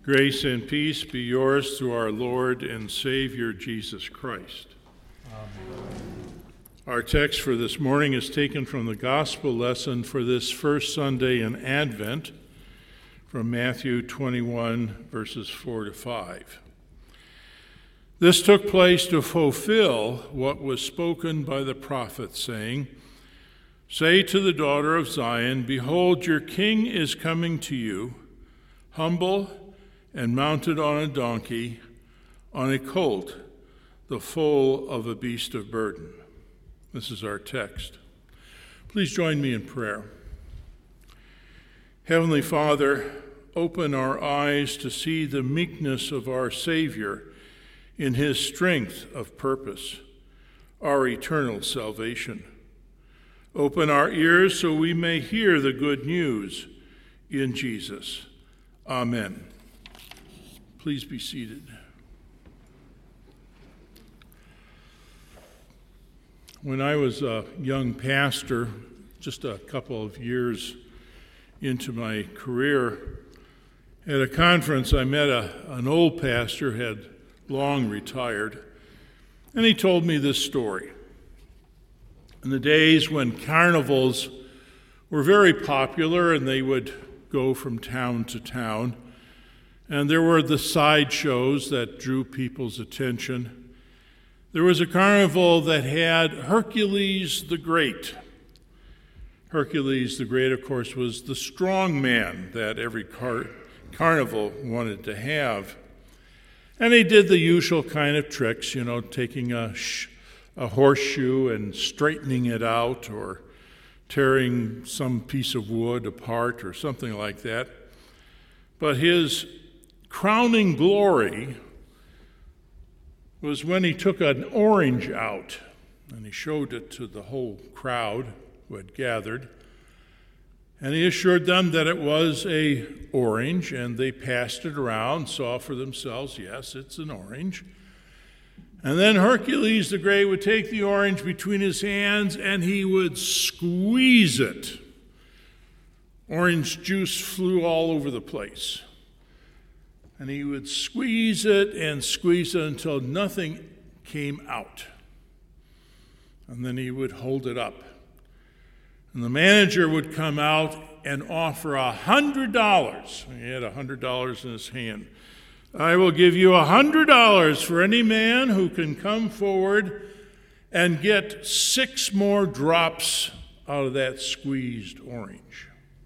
Grace and peace be yours through our Lord and Savior Jesus Christ. Amen. Our text for this morning is taken from the gospel lesson for this first Sunday in Advent from Matthew 21, verses 4 to 5. This took place to fulfill what was spoken by the prophet, saying, "Say to the daughter of Zion, Behold, your king is coming to you, humble and mounted on a donkey, on a colt, the foal of a beast of burden." This is our text. Please join me in prayer. Heavenly Father, open our eyes to see the meekness of our Savior in his strength of purpose, our eternal salvation. Open our ears so we may hear the good news in Jesus. Amen. Please be seated. When I was a young pastor, just a couple of years into my career, at a conference I met an old pastor, had long retired, and he told me this story. In the days when carnivals were very popular and they would go from town to town, and there were the sideshows that drew people's attention. There was a carnival that had Hercules the Great. Hercules the Great, of course, was the strong man that every carnival wanted to have. And he did the usual kind of tricks, taking a horseshoe and straightening it out, or tearing some piece of wood apart or something like that. But his crowning glory was when he took an orange out and he showed it to the whole crowd who had gathered, and he assured them that it was an orange, and they passed it around, saw for themselves, yes, it's an orange. And then Hercules the Great would take the orange between his hands and he would squeeze it. Orange juice flew all over the place. And he would squeeze it until nothing came out. And then he would hold it up. And the manager would come out and offer $100. He had $100 in his hand. "I will give you $100 for any man who can come forward and get 6 more drops out of that squeezed orange."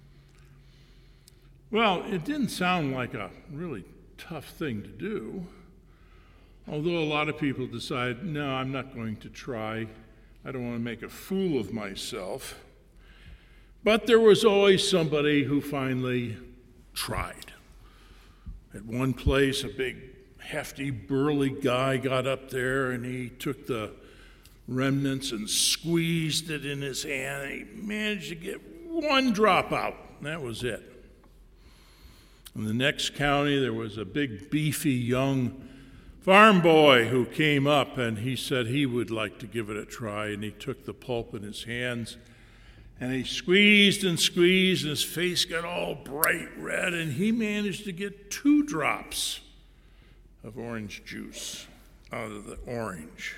Well, it didn't sound like a really tough thing to do, although a lot of people decide, no, I'm not going to try. I don't want to make a fool of myself. But there was always somebody who finally tried. At one place, a big, hefty, burly guy got up there and he took the remnants and squeezed it in his hand. And he managed to get 1 drop out. That was it. In the next county, there was a big, beefy, young farm boy who came up, and he said he would like to give it a try, and he took the pulp in his hands, and he squeezed, and his face got all bright red, and he managed to get 2 drops of orange juice out of the orange.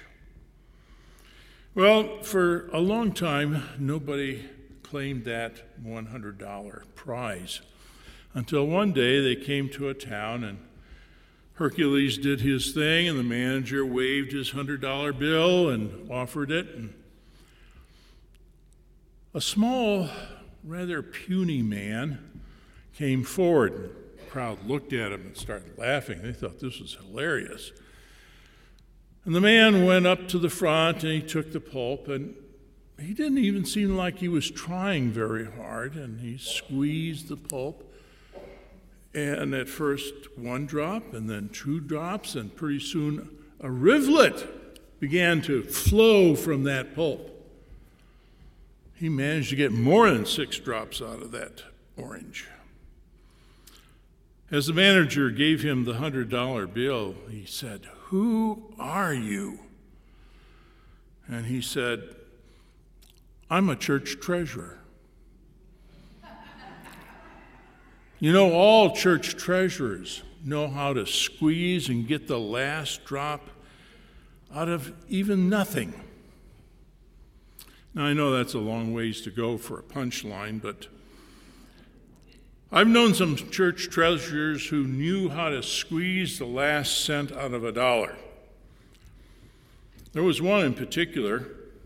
Well, for a long time, nobody claimed that $100 prize. Until one day they came to a town and Hercules did his thing and the manager waved his $100 bill and offered it. And a small, rather puny man came forward. And the crowd looked at him and started laughing. They thought this was hilarious. And the man went up to the front and he took the pulp, and he didn't even seem like he was trying very hard, and he squeezed the pulp. And at first 1 drop, and then 2 drops, and pretty soon a rivulet began to flow from that pulp. He managed to get more than 6 drops out of that orange. As the manager gave him the $100 bill, he said, "Who are you?" And he said, "I'm a church treasurer." You know, all church treasurers know how to squeeze and get the last drop out of even nothing. Now, I know that's a long ways to go for a punchline, but I've known some church treasurers who knew how to squeeze the last cent out of a dollar. There was one in particular.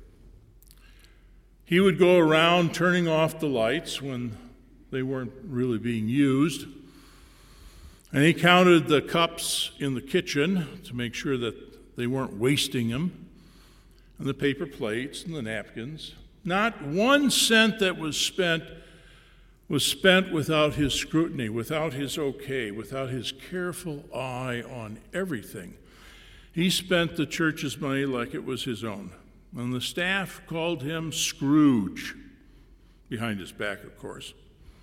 He would go around turning off the lights when they weren't really being used, and he counted the cups in the kitchen to make sure that they weren't wasting them, and the paper plates and the napkins. Not 1 cent that was spent without his scrutiny, without his okay, without his careful eye on everything. He spent the church's money like it was his own. And the staff called him Scrooge, behind his back, of course.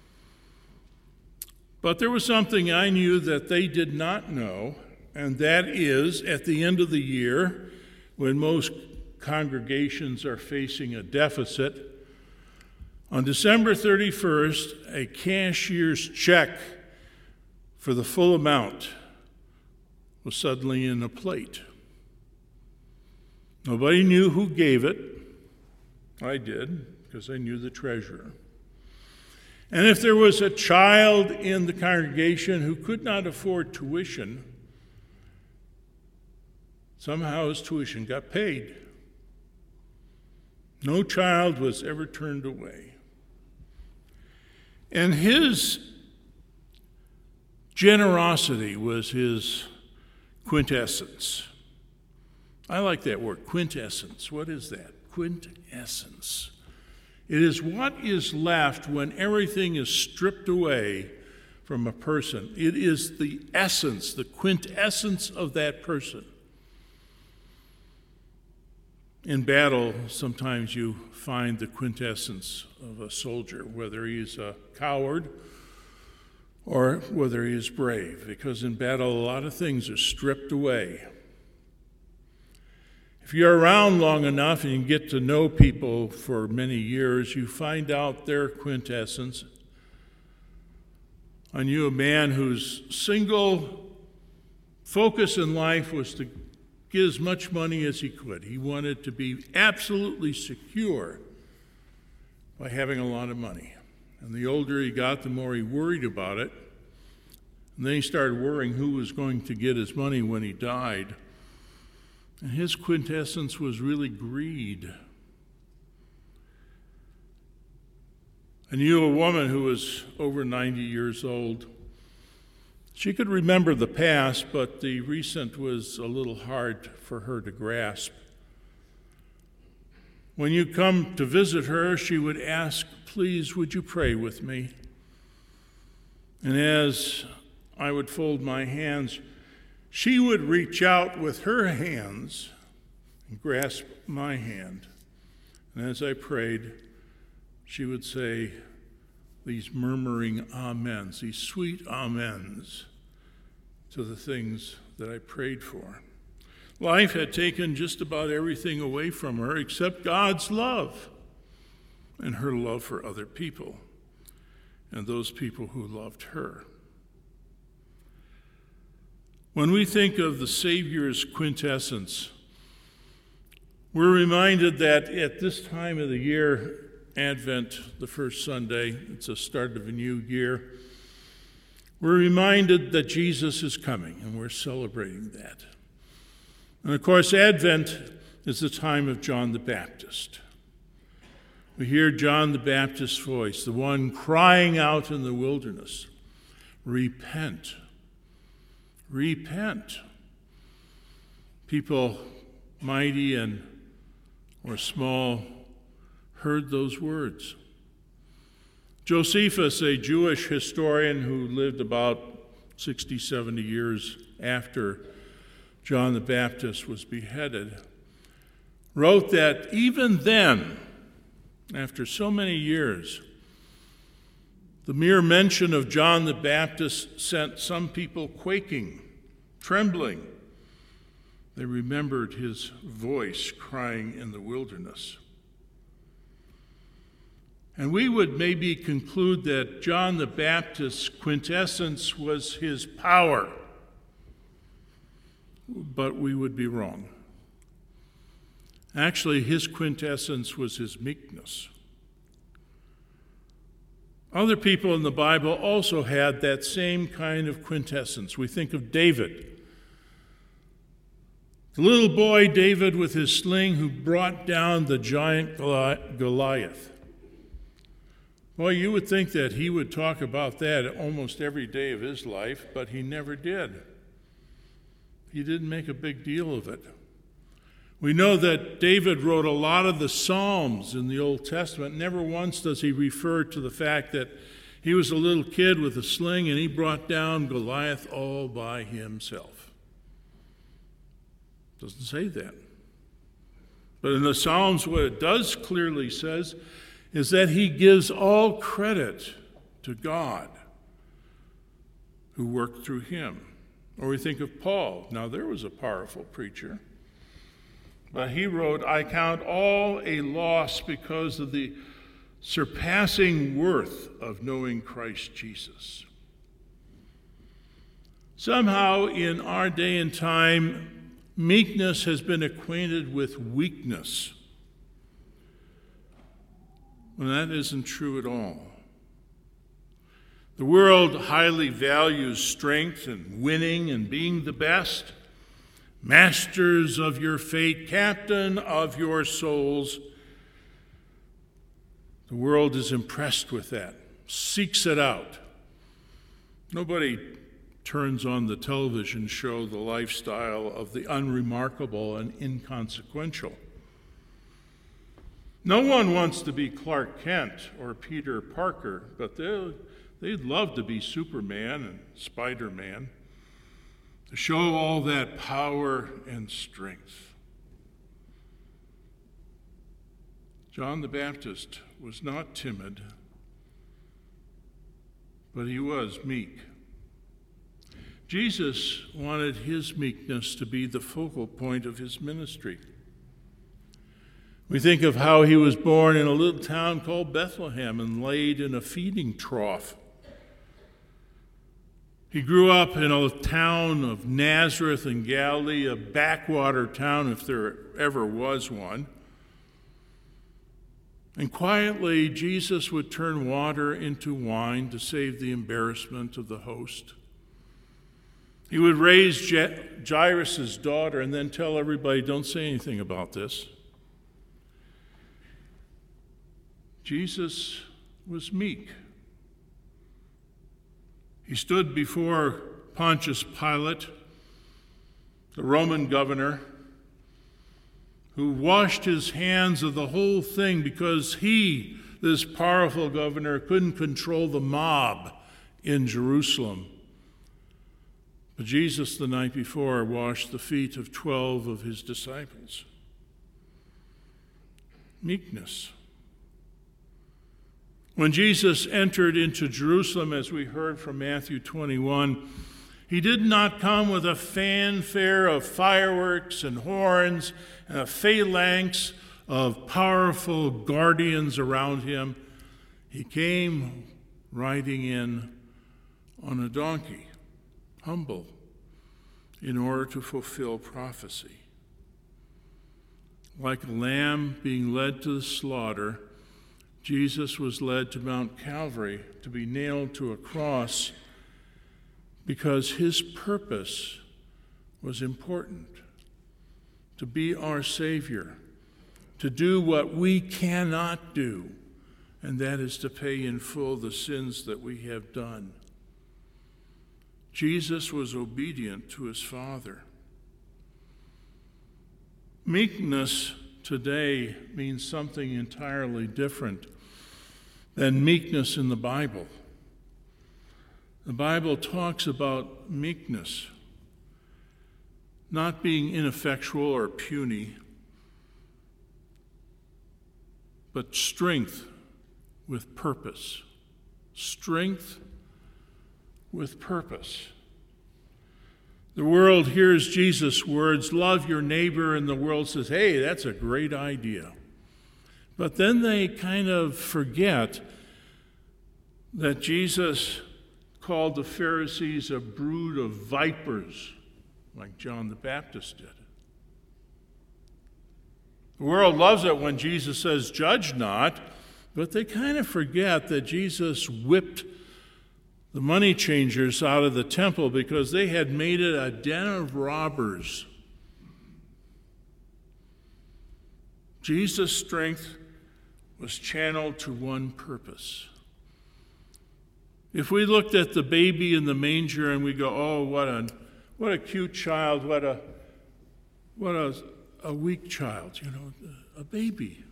But there was something I knew that they did not know, and that is, at the end of the year, when most congregations are facing a deficit, on December 31st, a cashier's check for the full amount was suddenly in a plate. Nobody knew who gave it. I did, because I knew the treasurer. And if there was a child in the congregation who could not afford tuition, somehow his tuition got paid. No child was ever turned away. And his generosity was his quintessence. I like that word, quintessence. What is that? Quintessence. It is what is left when everything is stripped away from a person. It is the essence, the quintessence of that person. In battle, sometimes you find the quintessence of a soldier, whether he's a coward or whether he is brave, because in battle a lot of things are stripped away. If you're around long enough and you get to know people for many years, you find out their quintessence. I knew a man whose single focus in life was to get as much money as he could. He wanted to be absolutely secure by having a lot of money. And the older he got, the more he worried about it. And then he started worrying who was going to get his money when he died. And his quintessence was really greed. I knew a woman who was over 90 years old. She could remember the past, but the recent was a little hard for her to grasp. When you come to visit her, she would ask, "Please, would you pray with me?" And as I would fold my hands, she would reach out with her hands and grasp my hand. And as I prayed, she would say these murmuring amens, these sweet amens to the things that I prayed for. Life had taken just about everything away from her except God's love and her love for other people and those people who loved her. When we think of the Savior's quintessence, we're reminded that at this time of the year, Advent, the first Sunday, it's the start of a new year, we're reminded that Jesus is coming, and we're celebrating that. And of course, Advent is the time of John the Baptist. We hear John the Baptist's voice, the one crying out in the wilderness, "Repent, repent." People, mighty and or small, heard those words. Josephus, a Jewish historian who lived about 60, 70 years after John the Baptist was beheaded, wrote that even then, after so many years, the mere mention of John the Baptist sent some people quaking, trembling. They remembered his voice crying in the wilderness. And we would maybe conclude that John the Baptist's quintessence was his power. But we would be wrong. Actually, his quintessence was his meekness. Other people in the Bible also had that same kind of quintessence. We think of David. The little boy David with his sling who brought down the giant Goliath. Well, you would think that he would talk about that almost every day of his life, but he never did. He didn't make a big deal of it. We know that David wrote a lot of the Psalms in the Old Testament. Never once does he refer to the fact that he was a little kid with a sling and he brought down Goliath all by himself. Doesn't say that. But in the Psalms, what it does clearly says is that he gives all credit to God who worked through him. Or we think of Paul. Now, there was a powerful preacher. But he wrote, I count all a loss because of the surpassing worth of knowing Christ Jesus. Somehow, in our day and time, meekness has been acquainted with weakness. Well, that isn't true at all. The world highly values strength and winning and being the best, masters of your fate, captain of your souls. The world is impressed with that, seeks it out. Nobody turns on the television show The Lifestyle of the Unremarkable and Inconsequential. No one wants to be Clark Kent or Peter Parker, but they'd love to be Superman and Spider-Man, to show all that power and strength. John the Baptist was not timid, but he was meek. Jesus wanted his meekness to be the focal point of his ministry. We think of how he was born in a little town called Bethlehem and laid in a feeding trough. He grew up in a town of Nazareth in Galilee, a backwater town if there ever was one. And quietly, Jesus would turn water into wine to save the embarrassment of the host. He would raise Jairus' daughter and then tell everybody, don't say anything about this. Jesus was meek. He stood before Pontius Pilate, the Roman governor, who washed his hands of the whole thing because he, this powerful governor, couldn't control the mob in Jerusalem. But Jesus, the night before, washed the feet of 12 of his disciples. Meekness. When Jesus entered into Jerusalem, as we heard from Matthew 21, he did not come with a fanfare of fireworks and horns and a phalanx of powerful guardians around him. He came riding in on a donkey, humble, in order to fulfill prophecy. Like a lamb being led to the slaughter, Jesus was led to Mount Calvary to be nailed to a cross because his purpose was important, to be our Savior, to do what we cannot do, and that is to pay in full the sins that we have done. Jesus was obedient to his Father. Meekness today means something entirely different than meekness in the Bible. The Bible talks about meekness not being ineffectual or puny, but strength with purpose. Strength with purpose. The world hears Jesus' words, love your neighbor, and the world says, hey, that's a great idea. But then they kind of forget that Jesus called the Pharisees a brood of vipers, like John the Baptist did. The world loves it when Jesus says, "Judge not," but they kind of forget that Jesus whipped the money changers out of the temple because they had made it a den of robbers. Jesus' strength was channeled to one purpose. If we looked at the baby in the manger and we go, "Oh, what a cute child, what a weak child, a baby,"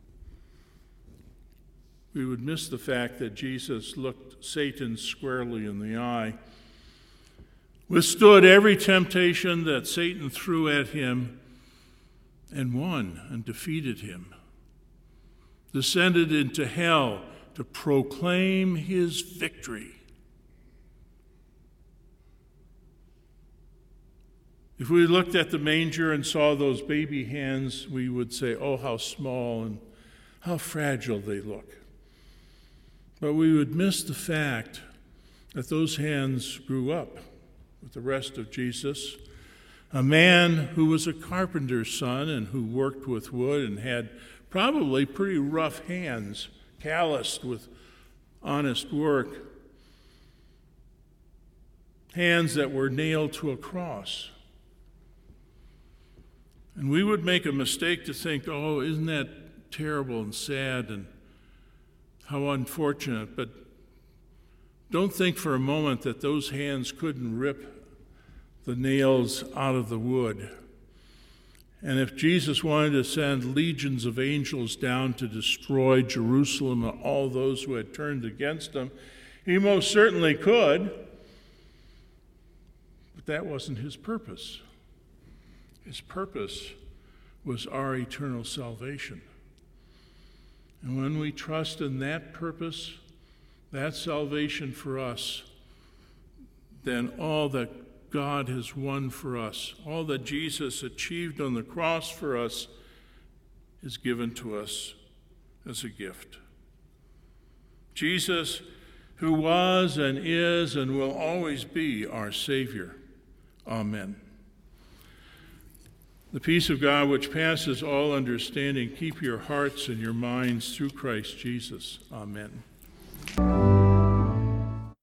we would miss the fact that Jesus looked Satan squarely in the eye, withstood every temptation that Satan threw at him, and won and defeated him, descended into hell to proclaim his victory. If we looked at the manger and saw those baby hands, we would say, "Oh, how small and how fragile they look." But we would miss the fact that those hands grew up with the rest of Jesus, a man who was a carpenter's son and who worked with wood and had probably pretty rough hands, calloused with honest work, hands that were nailed to a cross. And we would make a mistake to think, "Oh, isn't that terrible and sad and how unfortunate," but don't think for a moment that those hands couldn't rip the nails out of the wood. And if Jesus wanted to send legions of angels down to destroy Jerusalem and all those who had turned against him, he most certainly could. But that wasn't his purpose. His purpose was our eternal salvation. And when we trust in that purpose, that salvation for us, then all that God has won for us, all that Jesus achieved on the cross for us, is given to us as a gift. Jesus, who was and is and will always be our Savior. Amen. The peace of God, which passes all understanding, keep your hearts and your minds through Christ Jesus. Amen.